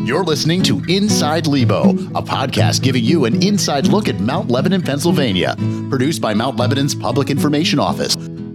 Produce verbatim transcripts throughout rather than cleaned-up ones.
You're listening to Inside Lebo, a podcast giving you an inside look at Mount Lebanon, Pennsylvania, produced by Mount Lebanon's Public Information Office.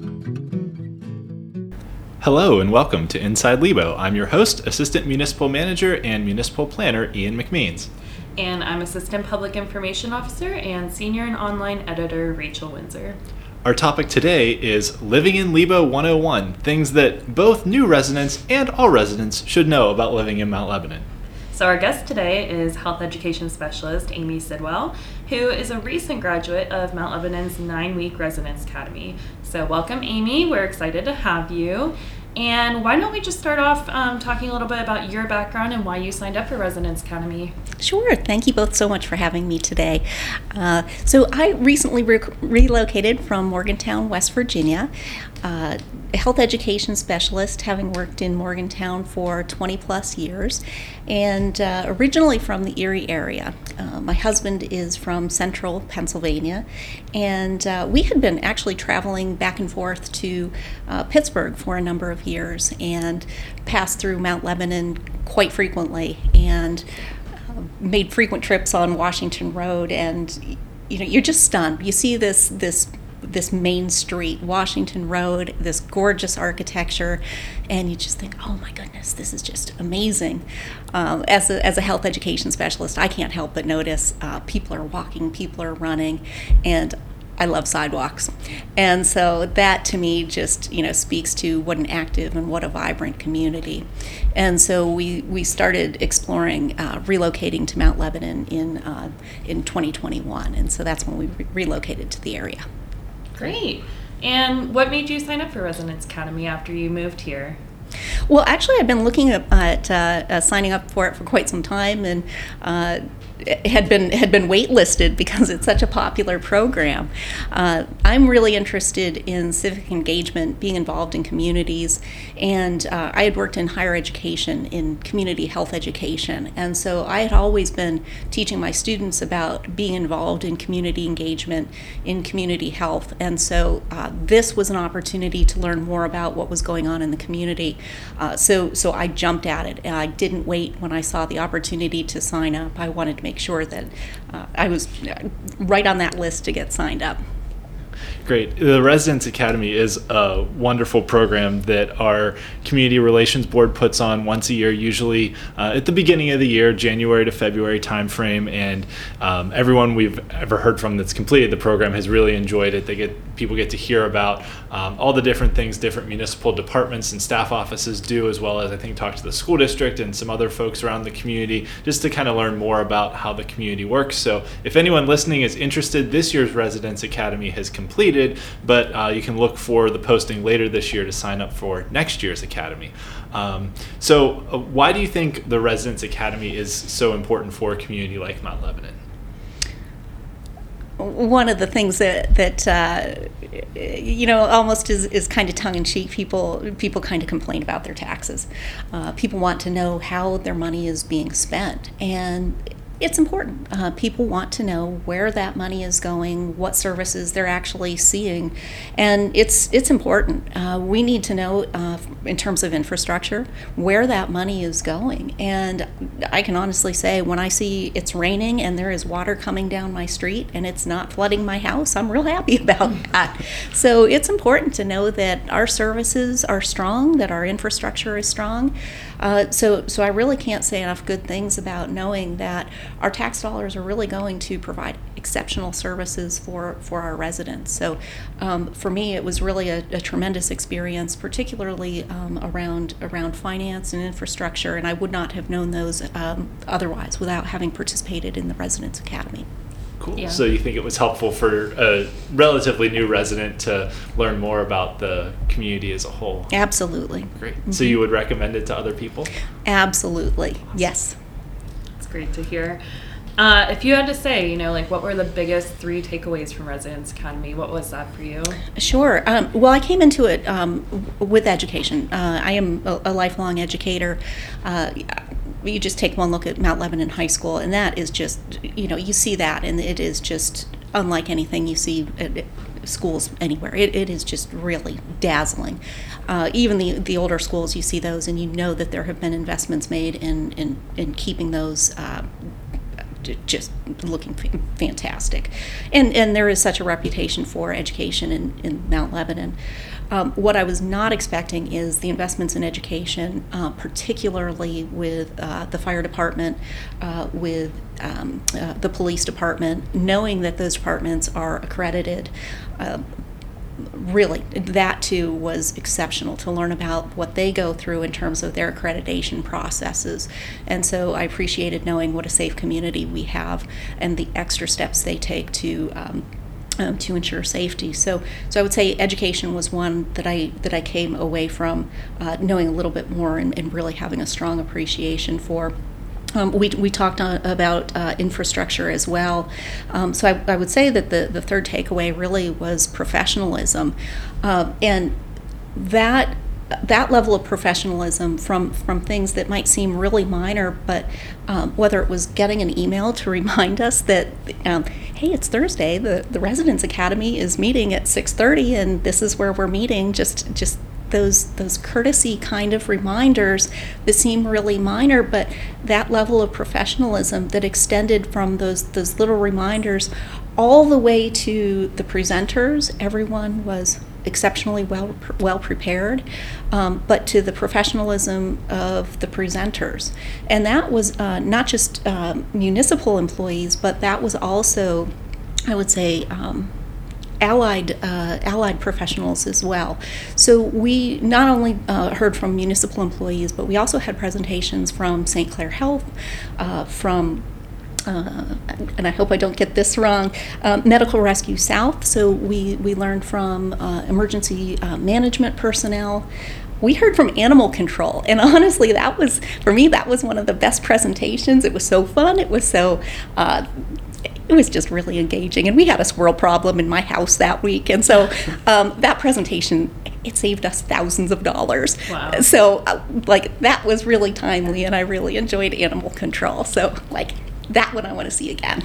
Hello and welcome to Inside Lebo. I'm your host, Assistant Municipal Manager and Municipal Planner Ian McMeans. And I'm Assistant Public Information Officer and Senior and Online Editor Rachel Windsor. Our topic today is Living in Lebo one oh one, things that both new residents and all residents should know about living in Mount Lebanon. So our guest today is Health Education Specialist Amy Sidwell, who is a recent graduate of Mount Lebanon's nine-week Residence Academy. So welcome, Amy. We're excited to have you. And why don't we just start off um, talking a little bit about your background and why you signed up for Residence Academy? Sure. Thank you both so much for having me today. Uh, so I recently re- relocated from Morgantown, West Virginia, uh, a health education specialist, having worked in Morgantown for twenty plus years, and uh, originally from the Erie area. Uh, my husband is from central Pennsylvania, and uh, we had been actually traveling back and forth to uh, Pittsburgh for a number of years and passed through Mount Lebanon quite frequently, and uh, made frequent trips on Washington Road. And you know, you're just stunned. You see this this this main street, Washington Road, this gorgeous architecture, and you just think, oh my goodness, this is just amazing. Um, as a as a health education specialist, I can't help but notice uh, people are walking, people are running, and I love sidewalks. And so that to me just, you know, speaks to what an active and what a vibrant community. And so we, we started exploring uh, relocating to Mount Lebanon in uh, in twenty twenty-one. And so that's when we re- relocated to the area. Great. And what made you sign up for Residence Academy after you moved here? Well, actually, I've been looking at, at uh, uh, signing up for it for quite some time, and uh, had been had been waitlisted because it's such a popular program. Uh, I'm really interested in civic engagement, being involved in communities, and uh, I had worked in higher education, in community health education, and so I had always been teaching my students about being involved in community engagement, in community health, and so uh, this was an opportunity to learn more about what was going on in the community. Uh, so, so I jumped at it, and I didn't wait when I saw the opportunity to sign up. I wanted to make sure that uh, I was right on that list to get signed up. Great. The Residence Academy is a wonderful program that our Community Relations Board puts on once a year, usually uh, at the beginning of the year, January to February timeframe. And um, everyone we've ever heard from that's completed the program has really enjoyed it. They get people get to hear about um, all the different things different municipal departments and staff offices do, as well as I think talk to the school district and some other folks around the community, just to kind of learn more about how the community works. So if anyone listening is interested, this year's Residence Academy has completed. But uh, you can look for the posting later this year to sign up for next year's Academy. Um, so uh, why do you think the Residence Academy is so important for a community like Mount Lebanon? One of the things that, that uh, you know, almost is, is kind of tongue-in-cheek. People people kind of complain about their taxes. Uh, people want to know how their money is being spent. And it's important. Uh, people want to know where that money is going, what services they're actually seeing, and it's it's important. Uh, we need to know, uh, in terms of infrastructure, where that money is going. And I can honestly say, when I see it's raining and there is water coming down my street and it's not flooding my house, I'm real happy about that. So it's important to know that our services are strong, that our infrastructure is strong. Uh, so so I really can't say enough good things about knowing that our tax dollars are really going to provide exceptional services for, for our residents. So um, for me, it was really a, a tremendous experience, particularly um, around around finance and infrastructure, and I would not have known those um, otherwise without having participated in the Residence Academy. Cool. Yeah. So you think it was helpful for a relatively new resident to learn more about the community as a whole? Absolutely. Great. Mm-hmm. So you would recommend it to other people? Absolutely. Yes. It's great to hear. Uh, if you had to say, you know, like what were the biggest three takeaways from Residence Academy, what was that for you? Sure. Um, well, I came into it um, with education. Uh, I am a, a lifelong educator. Uh, you just take one look at Mount Lebanon High School, and that is just, you know, you see that, and it is just unlike anything you see at, schools anywhere. It, it is just really dazzling. Uh, even the the older schools, you see those, and you know that there have been investments made in in, in keeping those uh, just looking f- fantastic. And and there is such a reputation for education in, in Mount Lebanon. Um, what I was not expecting is the investments in education, uh, particularly with uh, the fire department, uh, with um, uh, the police department, knowing that those departments are accredited. Uh, really, that too was exceptional to learn about what they go through in terms of their accreditation processes. And so I appreciated knowing what a safe community we have and the extra steps they take to um, Um, to ensure safety. So, so I would say education was one that I that I came away from uh, knowing a little bit more and, and really having a strong appreciation for. Um, we we talked on, about uh, infrastructure as well. Um, so I, I would say that the, the third takeaway really was professionalism, uh, and that. that level of professionalism from, from things that might seem really minor, but um, whether it was getting an email to remind us that, um, hey, it's Thursday, the, the Residence Academy is meeting at six thirty, and this is where we're meeting, just just those those courtesy kind of reminders that seem really minor, but that level of professionalism that extended from those those little reminders all the way to the presenters. Everyone was exceptionally well well prepared, um, but to the professionalism of the presenters. And that was uh, not just um, municipal employees, but that was also, I would say, um, allied uh, allied professionals as well. So we not only uh, heard from municipal employees, but we also had presentations from Saint Clair Health, uh, from Uh, and I hope I don't get this wrong, uh, Medical Rescue South. So we, we learned from uh, emergency uh, management personnel. We heard from animal control. And honestly, that was, for me, that was one of the best presentations. It was so fun. It was so, uh, it was just really engaging. And we had a squirrel problem in my house that week. And so um, that presentation, it saved us thousands of dollars. Wow. So uh, like, that was really timely, and I really enjoyed animal control. So like, that one I want to see again.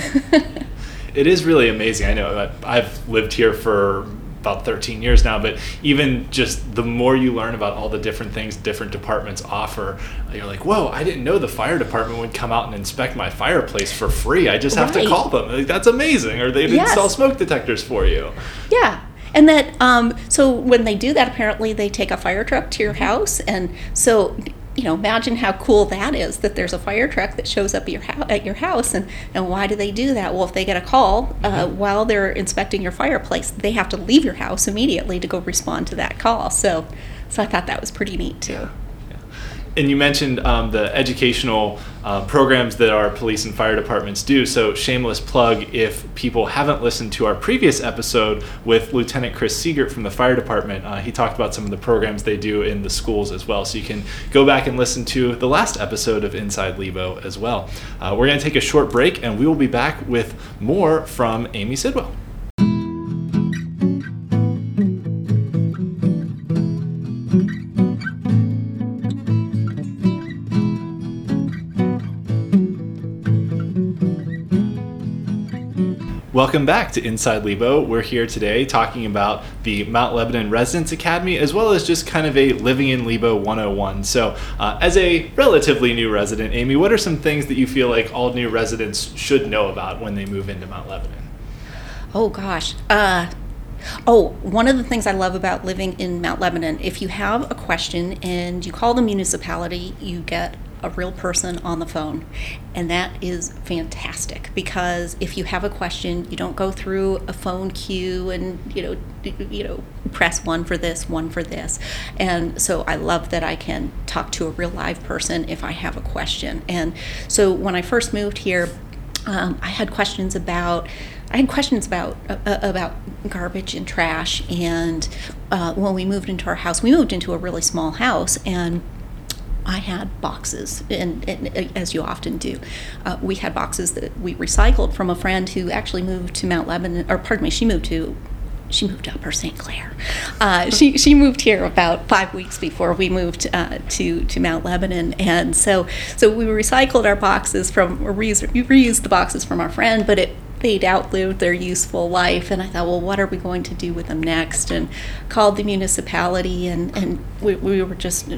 It is really amazing. I know that I've lived here for about thirteen years now, but even just the more you learn about all the different things different departments offer, you're like, whoa, I didn't know the fire department would come out and inspect my fireplace for free. I just have Right. to call them. Like, that's amazing. Or they'd Yes. install smoke detectors for you. Yeah. And that, um, so when they do that, apparently they take a fire truck to your house. And so, you know, imagine how cool that is, that there's a fire truck that shows up at your, ho- at your house. And, and why do they do that? Well, if they get a call uh, mm-hmm. while they're inspecting your fireplace, they have to leave your house immediately to go respond to that call. So, so I thought that was pretty neat too. Yeah. And you mentioned um, the educational uh, programs that our police and fire departments do. So shameless plug, if people haven't listened to our previous episode with Lieutenant Chris Siegert from the fire department, uh, he talked about some of the programs they do in the schools as well. So you can go back and listen to the last episode of Inside Lebo as well. Uh, we're going to take a short break, and we will be back with more from Amy Sidwell. Welcome back to Inside Lebo. We're here today talking about the Mount Lebanon Residence Academy, as well as just kind of a Living in Lebo one oh one. So uh, as a relatively new resident, Amy, what are some things that you feel like all new residents should know about when they move into Mount Lebanon? Oh gosh. Uh, oh, one of the things I love about living in Mount Lebanon, if you have a question and you call the municipality, you get a real person on the phone. And that is fantastic, because if you have a question, you don't go through a phone queue and, you know, you know, press one for this, one for this. And so I love that I can talk to a real live person if I have a question. And so when I first moved here, um, I had questions about I had questions about uh, about garbage and trash. And uh, when we moved into our house, we moved into a really small house, and I had boxes, and, and as you often do, uh, we had boxes that we recycled from a friend who actually moved to Mount Lebanon, or pardon me, she moved to, she moved to Upper Saint Clair. Uh, she she moved here about five weeks before we moved uh, to to Mount Lebanon, and so so we recycled our boxes from, or reused, reused the boxes from our friend, but it they'd outlived their useful life, and I thought, well, what are we going to do with them next? And called the municipality, and, and we, we were just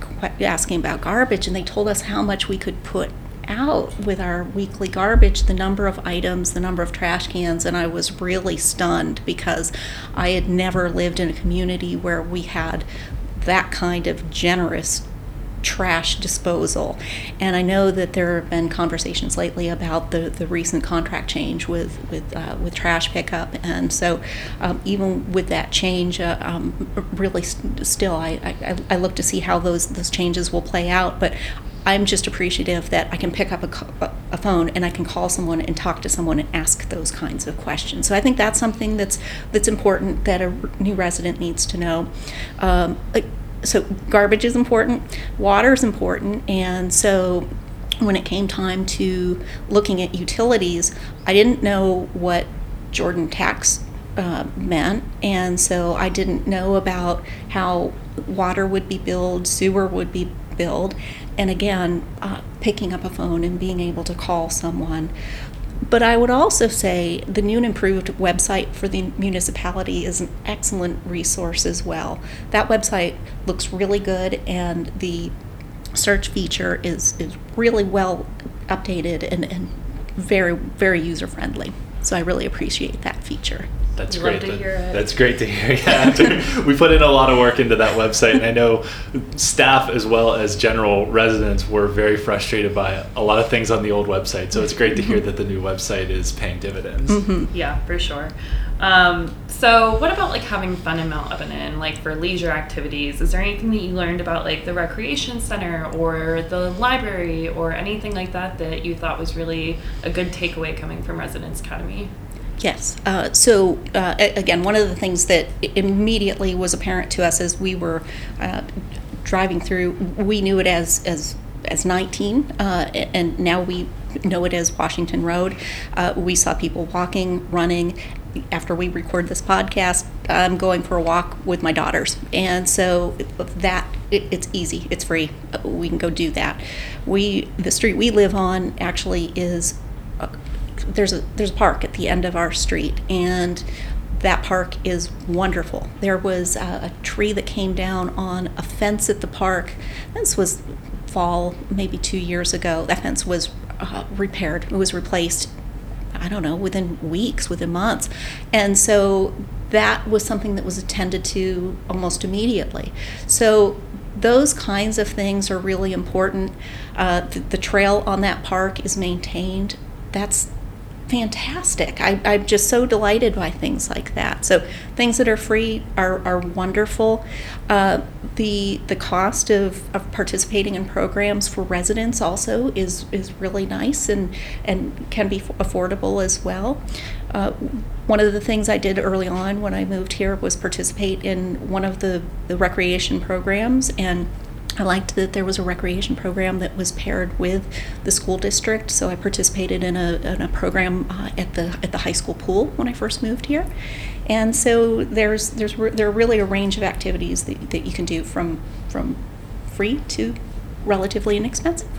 asking about garbage, and they told us how much we could put out with our weekly garbage, the number of items, the number of trash cans, and I was really stunned because I had never lived in a community where we had that kind of generous trash disposal. And I know that there have been conversations lately about the, the recent contract change with with uh, with trash pickup, and so um, even with that change, uh, um, really st- still I, I I look to see how those those changes will play out. But I'm just appreciative that I can pick up a, a phone and I can call someone and talk to someone and ask those kinds of questions. So I think that's something that's that's important that a new resident needs to know. Um, like, So garbage is important, water is important, and so when it came time to looking at utilities, I didn't know what Jordan tax uh, meant, and so I didn't know about how water would be billed, sewer would be billed, and again, uh, picking up a phone and being able to call someone. But I would also say the new and improved website for the municipality is an excellent resource as well. That website looks really good, and the search feature is, is really well updated and, and very, very user-friendly. So I really appreciate that feature. That's We'd great. love to That- hear it. That's great to hear. Yeah, we put in a lot of work into that website, and I know staff as well as general residents were very frustrated by a lot of things on the old website. So it's great to hear that the new website is paying dividends. Mm-hmm. Yeah, for sure. Um, so what about like having fun in Mount Lebanon, like for leisure activities? Is there anything that you learned about like the recreation center or the library or anything like that that you thought was really a good takeaway coming from Residence Academy? Yes. Uh, so uh, a- again, one of the things that i- immediately was apparent to us as we were uh, driving through, we knew it as as as nineteen, uh, a- and now we know it as Washington Road. Uh, we saw people walking, running. After we record this podcast, I'm going for a walk with my daughters, and so that it, it's easy, it's free. Uh, We can go do that. We the street we live on actually is. Uh, There's a there's a park at the end of our street, and that park is wonderful. There was a, a tree that came down on a fence at the park. This was fall, maybe two years ago. That fence was uh, repaired. It was replaced, I don't know, within weeks, within months. And so that was something that was attended to almost immediately. So those kinds of things are really important. Uh, the, the trail on that park is maintained. That's fantastic. I, I'm just so delighted by things like that. So things that are free are, are wonderful. Uh, the the cost of, of participating in programs for residents also is is really nice and, and can be affordable as well. Uh, one of the things I did early on when I moved here was participate in one of the, the recreation programs, and I liked that there was a recreation program that was paired with the school district, so I participated in a, in a program uh, at the at the high school pool when I first moved here. And so there's there's re- there are really a range of activities that, that you can do from from free to relatively inexpensive.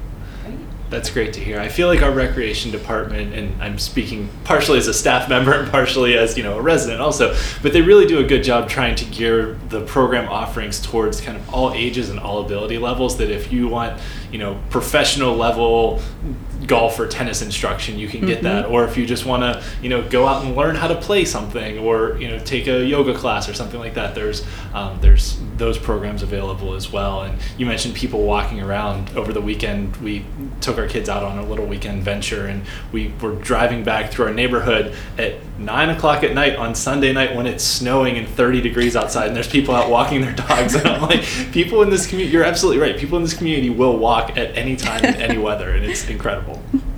That's great to hear. I feel like our recreation department, and I'm speaking partially as a staff member and partially as, you know, a resident also, but they really do a good job trying to gear the program offerings towards kind of all ages and all ability levels, that if you want, you know, professional level golf or tennis instruction, you can get Mm-hmm. that. Or if you just want to, you know, go out and learn how to play something, or, you know, take a yoga class or something like that, there's um, there's those programs available as well. And you mentioned people walking around. Over the weekend, we took our kids out on a little weekend venture, and we were driving back through our neighborhood at nine o'clock at night on Sunday night when it's snowing and thirty degrees outside, and there's people out walking their dogs. And I'm like, people in this community, you're absolutely right, people in this community will walk at any time in any weather, and it's incredible.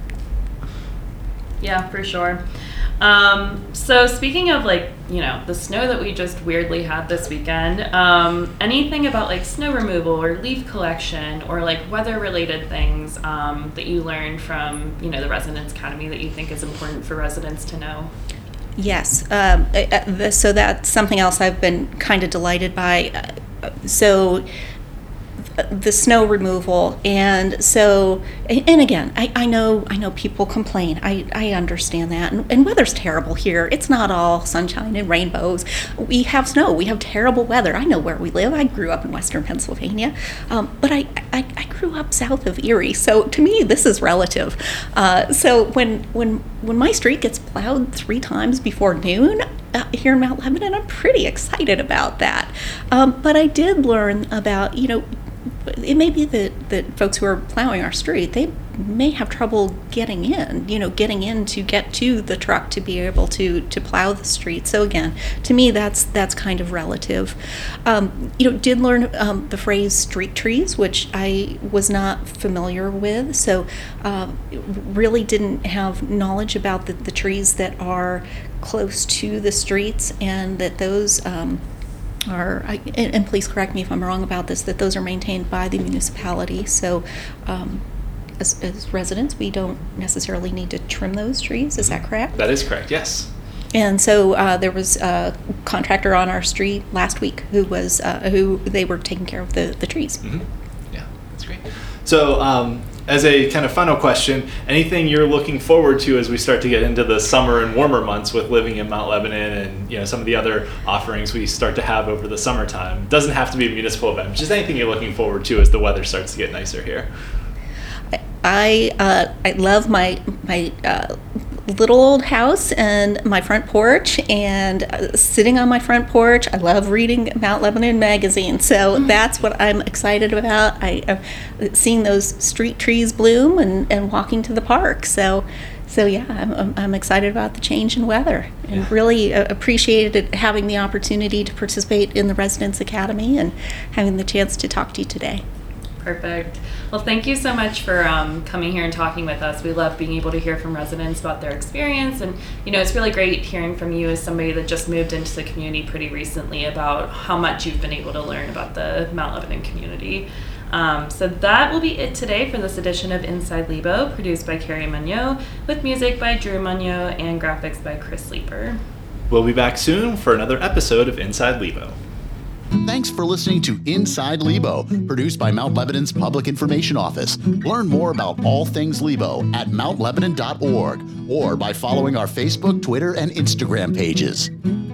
Yeah, for sure. Um, so speaking of like, you know, the snow that we just weirdly had this weekend, um, anything about like snow removal or leaf collection or like weather related things um, that you learned from, you know, the Residence Academy that you think is important for residents to know? Yes. Um, uh, uh, so that's something else I've been kind of delighted by. Uh, so the snow removal. And so, and again, I, I know I know people complain. I, I understand that. And, and weather's terrible here. It's not all sunshine and rainbows. We have snow. We have terrible weather. I know where we live. I grew up in Western Pennsylvania, um, but I, I, I grew up south of Erie. So to me, this is relative. Uh, so when when when my street gets plowed three times before noon uh, here in Mount Lebanon, I'm pretty excited about that. Um, but I did learn about, you know, it may be that, that folks who are plowing our street, they may have trouble getting in, you know, getting in to get to the truck to be able to to plow the street. So again, to me, that's that's kind of relative. Um, you know, did learn um, the phrase street trees, which I was not familiar with. So uh, really didn't have knowledge about the, the trees that are close to the streets, and that those um, are, I, and, and please correct me if I'm wrong about this, that those are maintained by the municipality. So um, as, as residents, we don't necessarily need to trim those trees. Is that correct? That is correct, yes. And so uh, there was a contractor on our street last week who was, uh, who they were taking care of the, the trees. Mm-hmm. Yeah, that's great. So um, as a kind of final question, anything you're looking forward to as we start to get into the summer and warmer months with living in Mount Lebanon, and you know some of the other offerings we start to have over the summertime? It doesn't have to be a municipal event, just anything you're looking forward to as the weather starts to get nicer here. I uh, I love my my uh, little old house and my front porch, and uh, sitting on my front porch. I love reading Mount Lebanon magazine, so mm-hmm. that's what I'm excited about. I uh, seeing those street trees bloom and, and walking to the park. So. So yeah, I'm, I'm excited about the change in weather, and yeah. really uh, appreciated having the opportunity to participate in the Residents Academy and having the chance to talk to you today. Perfect. Well, thank you so much for um, coming here and talking with us. We love being able to hear from residents about their experience, and you know, it's really great hearing from you as somebody that just moved into the community pretty recently about how much you've been able to learn about the Mount Lebanon community. Um, so that will be it today for this edition of Inside Lebo, produced by Carrie Monod, with music by Drew Monod and graphics by Chris Leeper. We'll be back soon for another episode of Inside Lebo. Thanks for listening to Inside Lebo, produced by Mount Lebanon's Public Information Office. Learn more about all things Lebo at mount lebanon dot org or by following our Facebook, Twitter, and Instagram pages.